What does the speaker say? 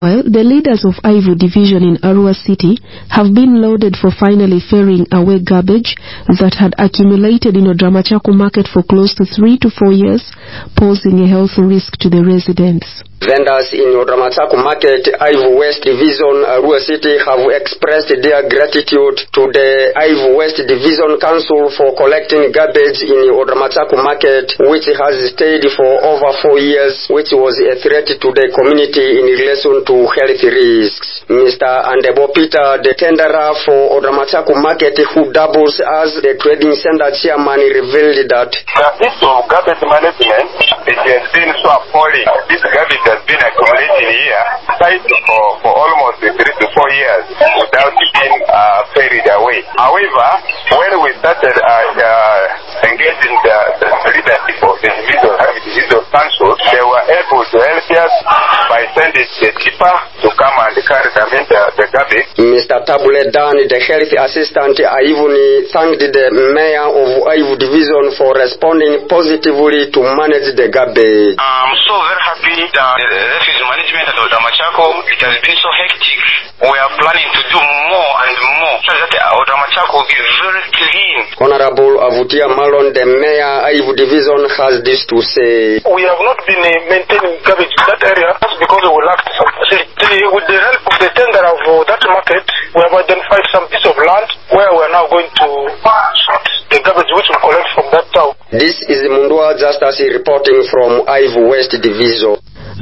Well, the leaders of Aivu Division in Arua City have been lauded for finally ferrying away garbage that had accumulated in Odramachako market for close to 3 to 4 years, posing a health risk to the residents. Vendors in Odramachako market, Aivu West Division, Arua City have expressed their gratitude to the Aivu West Division Council for collecting garbage in Odramachako market, which has stayed for over 4 years, which was a threat to the community in relation to health risks. Mr. Andebo Peter, the tenderer for Odramachako market, who doubles as the trading center chairman, revealed that the issue of garbage management, it has been so appalling. This garbage has been accumulating here for almost 3 to 4 years without being ferried away. However, when we started engaging the leadership of the individual council, they were able to help us by sending the tipper to come and carry the garbage. Mr. Tabule Dan, the health assistant, even thanked the mayor of Aivu Division for responding positively to manage the garbage. I'm so very happy that the refuse management at Odramachako, it has been so hectic. We are planning to do more and more so that Odramachako will be very clean. Honorable Avutia Malon, the mayor Aivu Division, has this to say. We have not been maintaining garbage in that area because we lacked some facility. With the help of the tender of that market, we have identified some piece of land where we are now going to sort the garbage which we collect from that town. This is Mundua Justice reporting from Aivu West Division.